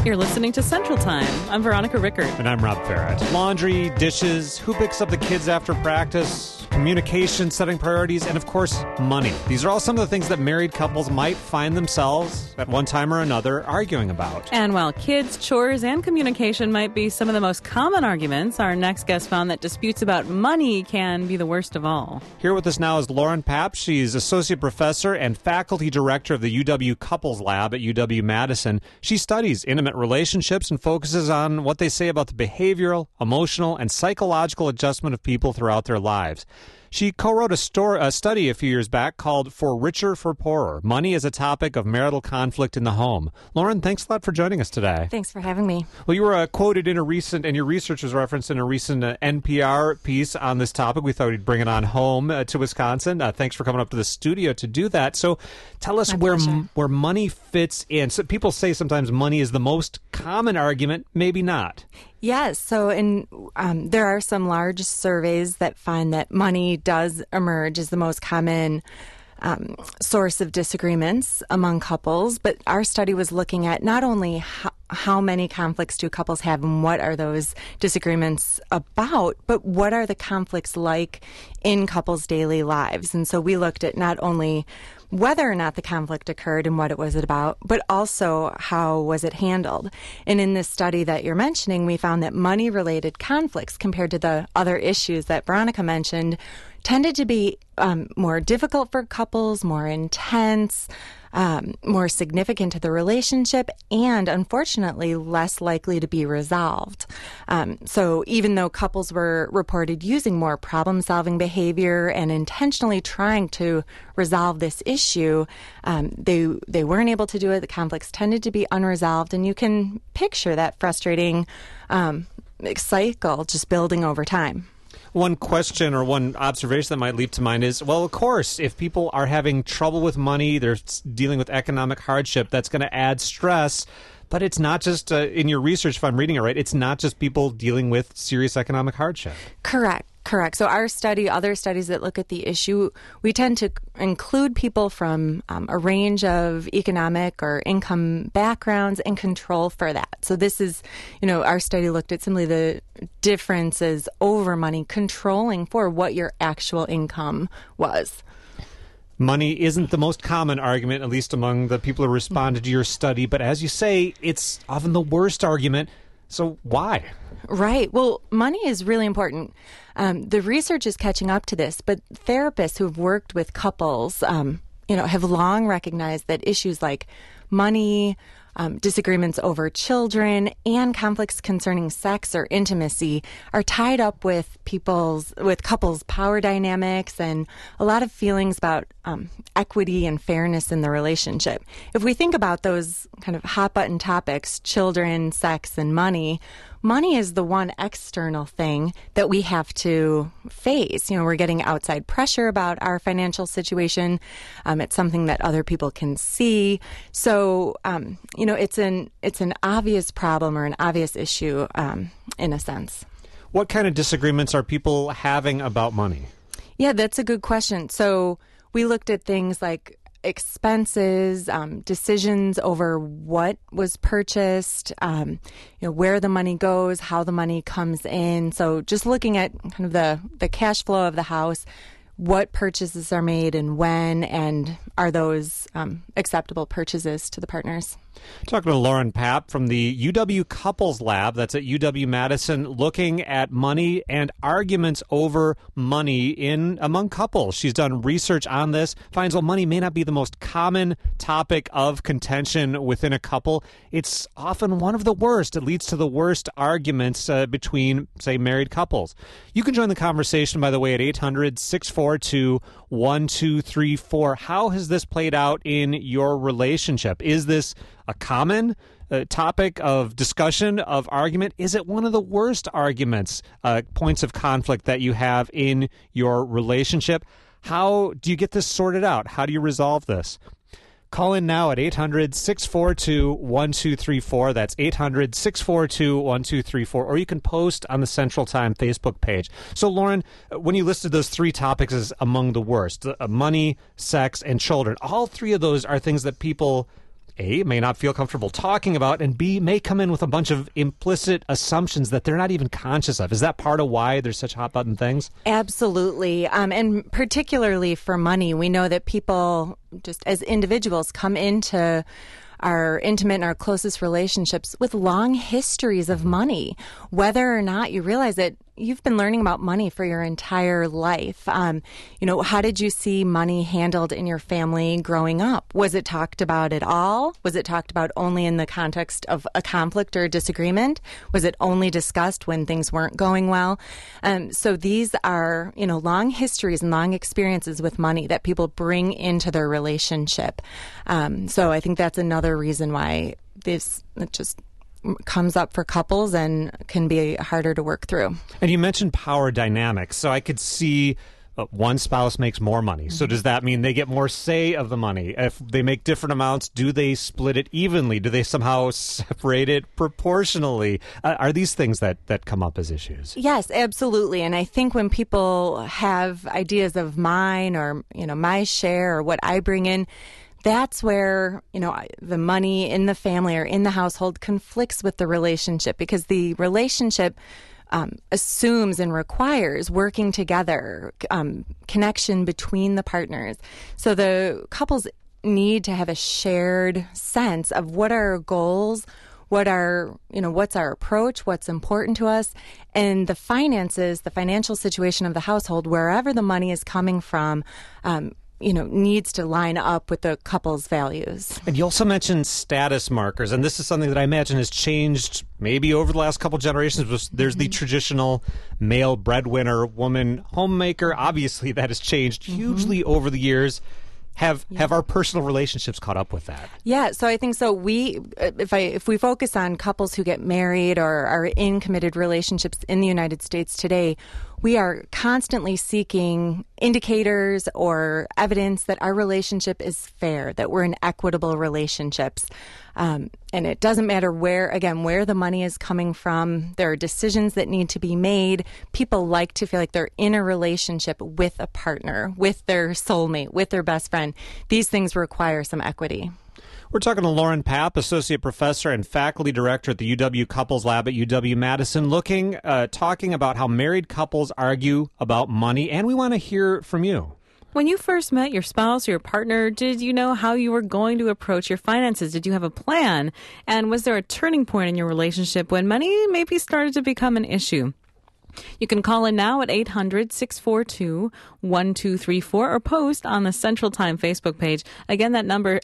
You're listening to Central Time. I'm Veronica Rickard. And I'm Rob Farrett. Laundry, dishes, who picks up the kids after practice, communication, setting priorities, and of course, money. These are all some of the things that married couples might find themselves at one time or another arguing about. And while kids, chores, and communication might be some of the most common arguments, our next guest found that disputes about money can be the worst of all. Here with us now is Lauren Papp. She's Associate Professor and Faculty Director of the UW Couples Lab at UW-Madison. She studies intimate relationships and focuses on what they say about the behavioral, emotional, and psychological adjustment of people throughout their lives. She co-wrote a study a few years back called For Richer, for Poorer, Money as a Topic of Marital Conflict in the Home. Lauren, thanks a lot for joining us today. Thanks for having me. Well, you were quoted in a recent, and your research was referenced in a recent NPR piece on this topic. We thought we'd bring it on home to Wisconsin. Thanks for coming up to the studio to do that. So tell us where money fits in. So people say sometimes money is the most common argument, maybe not. Yes. So there are some large surveys that find that money does emerge as the most common source of disagreements among couples. But our study was looking at not only how many conflicts do couples have and what are those disagreements about, but what are the conflicts like in couples' daily lives. And so we looked at not only whether or not the conflict occurred and what it was about, but also how was it handled. And in this study that you're mentioning, we found that money-related conflicts compared to the other issues that Veronica mentioned tended to be more difficult for couples, more intense, more significant to the relationship, and unfortunately less likely to be resolved. So even though couples were reported using more problem-solving behavior and intentionally trying to resolve this issue, they weren't able to do it. The conflicts tended to be unresolved, and you can picture that frustrating cycle just building over time. One question or one observation that might leap to mind is, well, of course, if people are having trouble with money, they're dealing with economic hardship, that's going to add stress. But it's not just, in your research, if I'm reading it right, it's not just people dealing with serious economic hardship. Correct. So our study, other studies that look at the issue, we tend to include people from a range of economic or income backgrounds and control for that. So this is, our study looked at simply the differences over money, controlling for what your actual income was. Money isn't the most common argument, at least among the people who responded to your study. But as you say, it's often the worst argument. So why? Right. Well, money is really important. The research is catching up to this, but therapists who've worked with couples, have long recognized that issues like money, disagreements over children, and conflicts concerning sex or intimacy are tied up with couples' power dynamics and a lot of feelings about equity and fairness in the relationship. If we think about those kind of hot button topics, children, sex, and money is the one external thing that we have to face. We're getting outside pressure about our financial situation. It's something that other people can see. So, it's an obvious problem or an obvious issue in a sense. What kind of disagreements are people having about money? Yeah, that's a good question. So we looked at things like expenses, decisions over what was purchased, where the money goes, how the money comes in. So just looking at kind of the cash flow of the house, what purchases are made and when, and are those acceptable purchases to the partners? Talking to Lauren Papp from the UW Couples Lab, that's at UW-Madison, looking at money and arguments over money among couples. She's done research on this, finds while money may not be the most common topic of contention within a couple, it's often one of the worst. It leads to the worst arguments between, say, married couples. You can join the conversation, by the way, at 800-642-1234. How has this played out in your relationship? Is this a common topic of discussion, of argument? Is it one of the worst arguments, points of conflict that you have in your relationship? How do you get this sorted out? How do you resolve this? Call in now at 800-642-1234. That's 800-642-1234. Or you can post on the Central Time Facebook page. So, Lauren, when you listed those three topics as among the worst, money, sex, and children, all three of those are things that people A, may not feel comfortable talking about, and B, may come in with a bunch of implicit assumptions that they're not even conscious of. Is that part of why there's such hot button things? Absolutely. And particularly for money, we know that people, just as individuals, come into our intimate and our closest relationships with long histories of money, whether or not you realize that you've been learning about money for your entire life. How did you see money handled in your family growing up? Was it talked about at all? Was it talked about only in the context of a conflict or a disagreement? Was it only discussed when things weren't going well? So these are, long histories and long experiences with money that people bring into their relationship. So I think that's another reason why this just comes up for couples and can be harder to work through. And you mentioned power dynamics, so I could see one spouse makes more money. So does that mean they get more say of the money? If they make different amounts, do they split it evenly? Do they somehow separate it proportionally? Are these things that come up as issues? Yes, absolutely. And I think when people have ideas of mine or, my share or what I bring in, that's where, the money in the family or in the household conflicts with the relationship, because the relationship assumes and requires working together, connection between the partners. So the couples need to have a shared sense of what are our goals, what's our approach, what's important to us, and the finances, the financial situation of the household, wherever the money is coming from, needs to line up with the couple's values. And you also mentioned status markers, and this is something that I imagine has changed maybe over the last couple generations. There's the traditional male breadwinner, woman homemaker. Obviously, that has changed hugely over the years. Have our personal relationships caught up with that? Yeah, so I think so. If we focus on couples who get married or are in committed relationships in the United States today, we are constantly seeking indicators or evidence that our relationship is fair, that we're in equitable relationships. And it doesn't matter where the money is coming from. There are decisions that need to be made. People like to feel like they're in a relationship with a partner, with their soulmate, with their best friend. These things require some equity. We're talking to Lauren Papp, Associate Professor and Faculty Director at the UW Couples Lab at UW-Madison, talking about how married couples argue about money, and we want to hear from you. When you first met your spouse or your partner, did you know how you were going to approach your finances? Did you have a plan? And was there a turning point in your relationship when money maybe started to become an issue? You can call in now at 800-642-1234 or post on the Central Time Facebook page. Again, that number,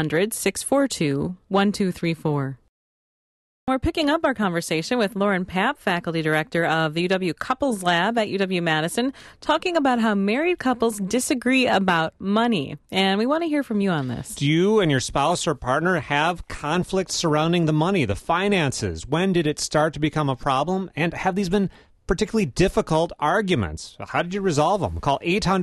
800-642-1234. We're picking up our conversation with Lauren Papp, Faculty Director of the UW Couples Lab at UW-Madison, talking about how married couples disagree about money. And we want to hear from you on this. Do you and your spouse or partner have conflicts surrounding the money, the finances? When did it start to become a problem? And have these been particularly difficult arguments? How did you resolve them? Call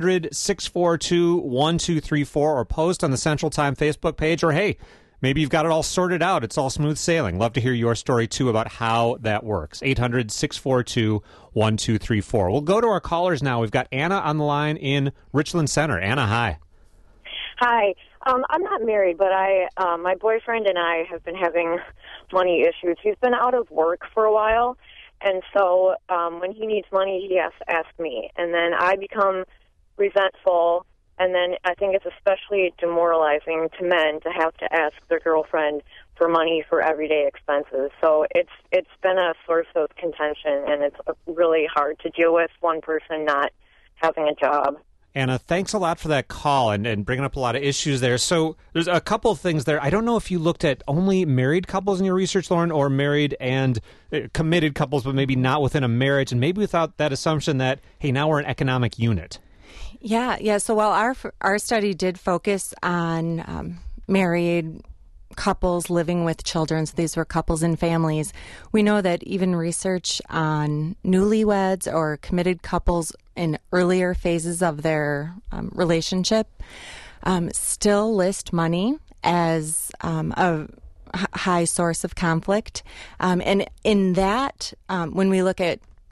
800-642-1234 or post on the Central Time Facebook page. Or, hey, maybe you've got it all sorted out. It's all smooth sailing. Love to hear your story, too, about how that works. 800-642-1234. We'll go to our callers now. We've got Anna on the line in Richland Center. Anna, hi. Hi. I'm not married, but my boyfriend and I have been having money issues. He's been out of work for a while, and so when he needs money, he has to ask me. And then I become resentful. And then I think it's especially demoralizing to men to have to ask their girlfriend for money for everyday expenses. So it's been a source of contention, and it's really hard to deal with one person not having a job. Anna, thanks a lot for that call and bringing up a lot of issues there. So there's a couple of things there. I don't know if you looked at only married couples in your research, Lauren, or married and committed couples, but maybe not within a marriage, and maybe without that assumption that, hey, now we're an economic unit. Yeah. So while our study did focus on married couples living with children, so these were couples and families, we know that even research on newlyweds or committed couples in earlier phases of their relationship still list money as a high source of conflict. And in that, when we look at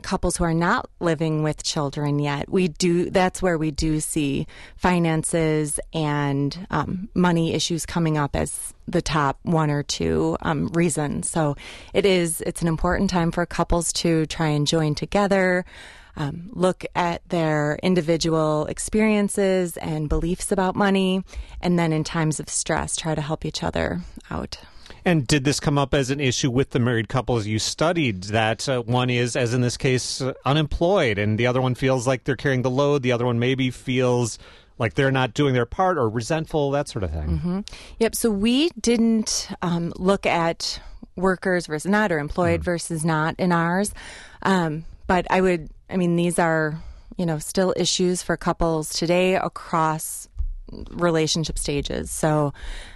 couples who are not living with children yet, that's where we do see finances and money issues coming up as the top one or two reasons. So it's an important time for couples to try and join together, look at their individual experiences and beliefs about money, and then in times of stress, try to help each other out. And did this come up as an issue with the married couples you studied, that one is, as in this case, unemployed, and the other one feels like they're carrying the load, the other one maybe feels like they're not doing their part or resentful, that sort of thing? Mm-hmm. Yep, so we didn't look at workers versus not or employed versus not in ours. But these are, still issues for couples today across relationship stages. So,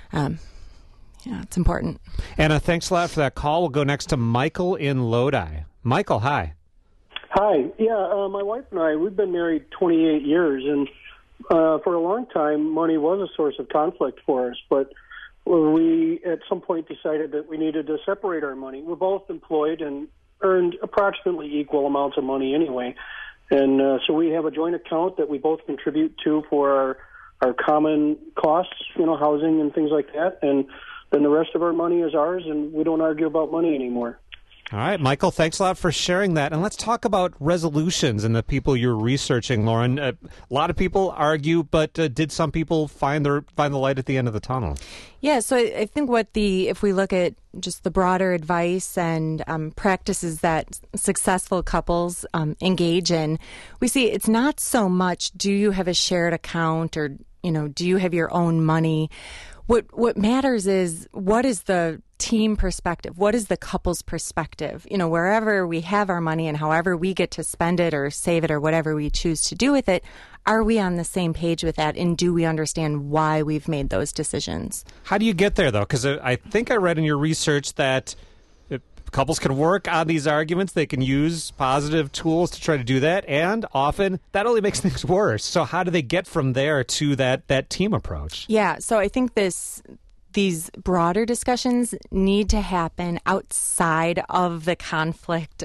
it's important. Anna, thanks a lot for that call. We'll go next to Michael in Lodi. Michael, hi. Hi. Yeah, my wife and I, we've been married 28 years, and for a long time, money was a source of conflict for us. But we, at some point, decided that we needed to separate our money. We're both employed and earned approximately equal amounts of money anyway. And so we have a joint account that we both contribute to for our common costs, housing and things like that. And then the rest of our money is ours, and we don't argue about money anymore. All right, Michael, thanks a lot for sharing that. And let's talk about resolutions and the people you're researching, Lauren. A lot of people argue, but did some people find the light at the end of the tunnel? Yeah, so I think if we look at just the broader advice and practices that successful couples engage in, we see it's not so much, do you have a shared account or, do you have your own money? What matters is, what is the team perspective? What is the couple's perspective? Wherever we have our money and however we get to spend it or save it or whatever we choose to do with it, are we on the same page with that? And do we understand why we've made those decisions? How do you get there, though? Because I think I read in your research that couples can work on these arguments. They can use positive tools to try to do that. And often that only makes things worse. So how do they get from there to that team approach? Yeah. So I think these broader discussions need to happen outside of the conflict,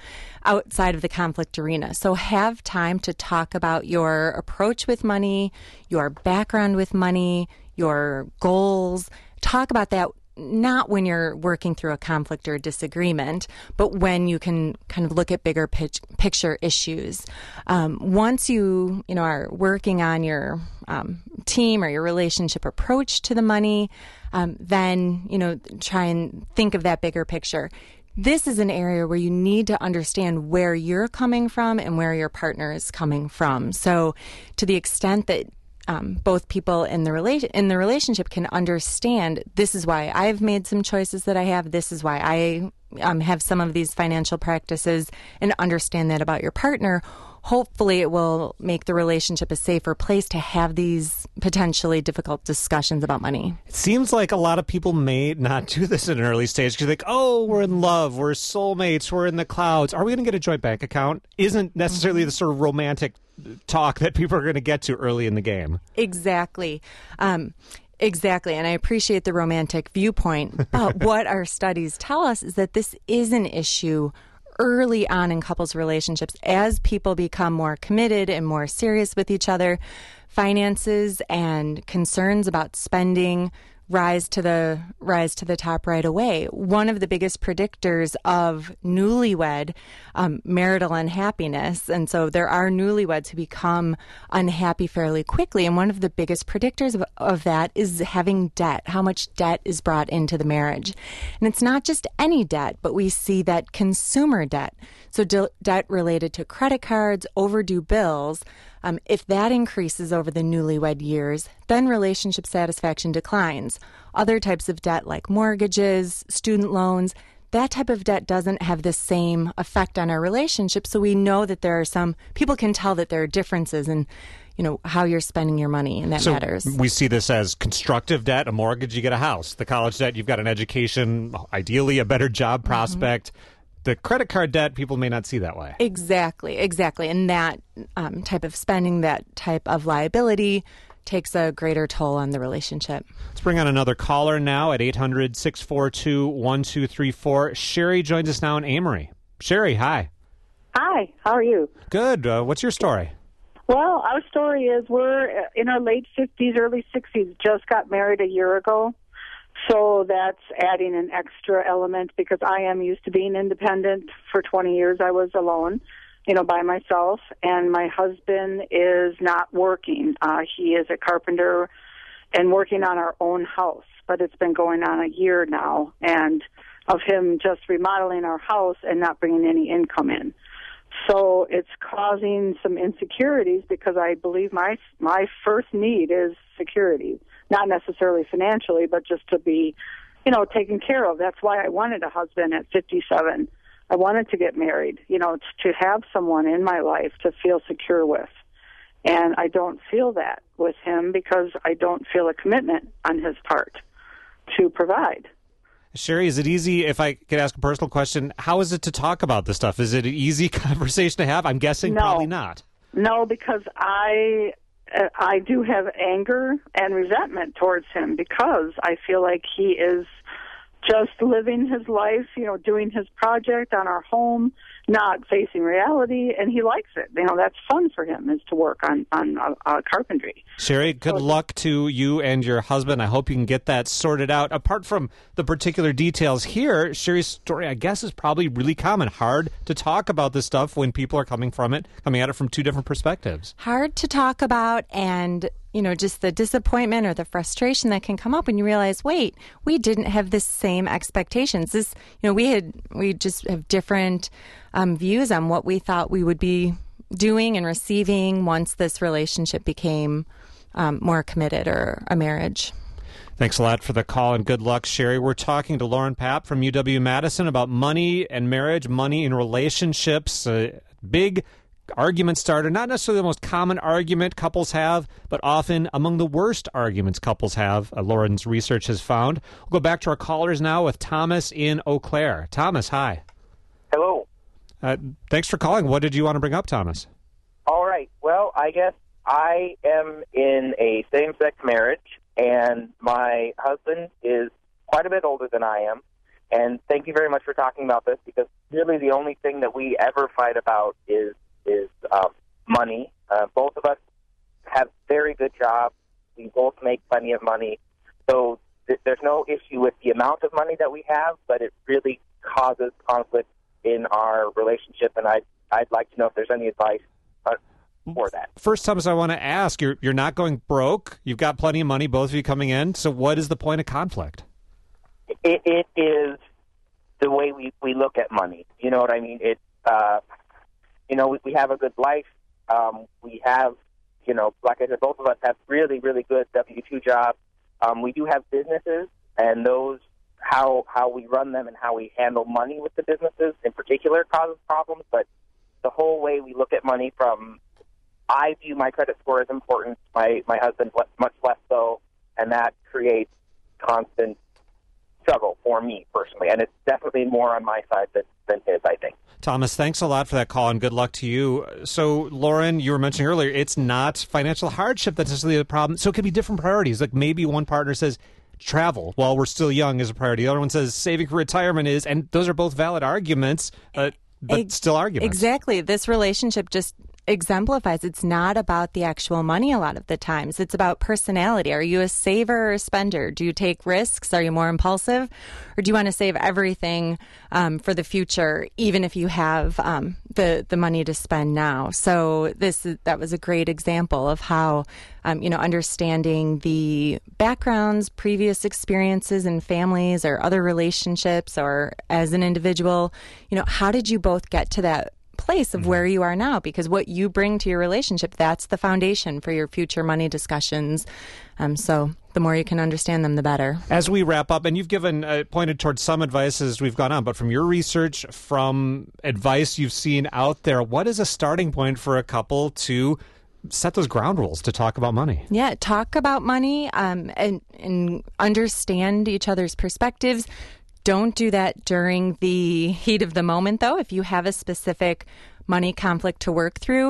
arena. So have time to talk about your approach with money, your background with money, your goals. Talk about that. Not when you're working through a conflict or a disagreement, but when you can kind of look at bigger picture issues. Once you are working on your team or your relationship approach to the money, then try and think of that bigger picture. This is an area where you need to understand where you're coming from and where your partner is coming from. So, to the extent that both people in the relationship can understand, this is why I've made some choices that I have. This is why I have some of these financial practices, and understand that about your partner. Hopefully it will make the relationship a safer place to have these potentially difficult discussions about money. It seems like a lot of people may not do this at an early stage because they think, oh, we're in love, we're soulmates, we're in the clouds. Are we going to get a joint bank account? Isn't necessarily the sort of romantic talk that people are going to get to early in the game. Exactly. Exactly. And I appreciate the romantic viewpoint. But what our studies tell us is that this is an issue early on in couples' relationships. As people become more committed and more serious with each other, finances and concerns about spending rise to the top right away. One of the biggest predictors of newlywed marital unhappiness, and so there are newlyweds who become unhappy fairly quickly, and one of the biggest predictors of that is having debt, how much debt is brought into the marriage. And it's not just any debt, but we see that consumer debt, so debt related to credit cards, overdue bills. If that increases over the newlywed years, then relationship satisfaction declines. Other types of debt like mortgages, student loans, that type of debt doesn't have the same effect on our relationship. So we know that there are some people can tell that there are differences in, how you're spending your money, and that matters. We see this as constructive debt. A mortgage, you get a house. The college debt, you've got an education, ideally a better job prospect. Mm-hmm. The credit card debt, people may not see that way. Exactly. And that type of spending, that type of liability takes a greater toll on the relationship. Let's bring on another caller now at 800-642-1234. Sherry joins us now in Amory. Sherry, hi. Hi, how are you? Good. What's your story? Well, our story is we're in our late 50s, early 60s, just got married a year ago. So that's adding an extra element because I am used to being independent. For 20 years, I was alone, by myself. And my husband is not working. He is a carpenter and working on our own house. But it's been going on a year now, and of him just remodeling our house and not bringing any income in. So it's causing some insecurities because I believe my first need is security, not necessarily financially, but just to be, taken care of. That's why I wanted a husband at 57. I wanted to get married, to have someone in my life to feel secure with. And I don't feel that with him because I don't feel a commitment on his part to provide. Sherry, is it easy, if I could ask a personal question, how is it to talk about this stuff? Is it an easy conversation to have? I'm guessing probably not. No, because I do have anger and resentment towards him because I feel like he is just living his life, doing his project on our home, not facing reality, and he likes it. That's fun for him, is to work on carpentry. Sherry, good luck to you and your husband. I hope you can get that sorted out. Apart from the particular details here, Sherry's story, I guess, is probably really common. Hard to talk about this stuff when people are coming at it from two different perspectives. Hard to talk about, and just the disappointment or the frustration that can come up when you realize, wait, we didn't have the same expectations. This, we just have different views on what we thought we would be doing and receiving once this relationship became more committed, or a marriage. Thanks a lot for the call, and good luck, Sherry. We're talking to Lauren Papp from UW-Madison about money and marriage, money in relationships, big argument starter, not necessarily the most common argument couples have, but often among the worst arguments couples have, Lauren's research has found. We'll go back to our callers now with Thomas in Eau Claire. Thomas, hi. Hello. Thanks for calling. What did you want to bring up, Thomas? All right. Well, I guess I am in a same-sex marriage, and my husband is quite a bit older than I am. And thank you very much for talking about this, because really the only thing that we ever fight about is money. Both of us have very good jobs. We both make plenty of money. So there's no issue with the amount of money that we have, but it really causes conflict in our relationship, and I'd like to know if there's any advice for that. First, Thomas, I want to ask, you're not going broke. You've got plenty of money, both of you coming in. So what is the point of conflict? It is the way we look at money. You know what I mean? We have a good life. We have, like I said, both of us have really, really good W-2 jobs. We do have businesses, and those, how we run them and how we handle money with the businesses in particular causes problems. But the whole way we look at money, I view my credit score as important. My husband much less so, and that creates constant struggle for me personally. And it's definitely more on my side than his, I think. Thomas, thanks a lot for that call, and good luck to you. So, Lauren, you were mentioning earlier, it's not financial hardship that's necessarily the problem. So it could be different priorities. Like maybe one partner says travel while we're still young is a priority. The other one says saving for retirement is, and those are both valid arguments, but still arguments. Exactly. This relationship just exemplifies it's not about the actual money a lot of the times. It's about personality. Are you a saver or a spender? Do you take risks? Are you more impulsive? Or do you want to save everything for the future, even if you have the money to spend now? So that was a great example of how, understanding the backgrounds, previous experiences in families or other relationships or as an individual, how did you both get to that place of where you are now? Because what you bring to your relationship, that's the foundation for your future money discussions. So the more you can understand them, the better. As we wrap up, and you've pointed towards some advice as we've gone on, but from your research, from advice you've seen out there, what is a starting point for a couple to set those ground rules to talk about money? Yeah, talk about money and understand each other's perspectives. Don't do that during the heat of the moment, though. If you have a specific money conflict to work through,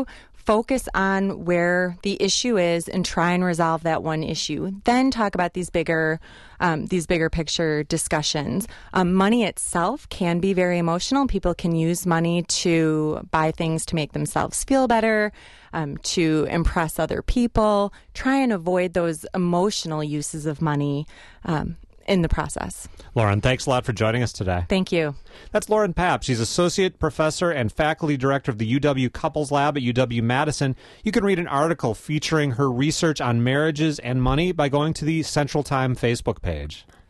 focus on where the issue is and try and resolve that one issue. Then talk about these bigger picture discussions. Money itself can be very emotional. People can use money to buy things to make themselves feel better, to impress other people. Try and avoid those emotional uses of money in the process. Lauren, thanks a lot for joining us today. Thank you. That's Lauren Papp. She's Associate Professor and Faculty Director of the UW Couples Lab at UW-Madison. You can read an article featuring her research on marriages and money by going to the Central Time Facebook page.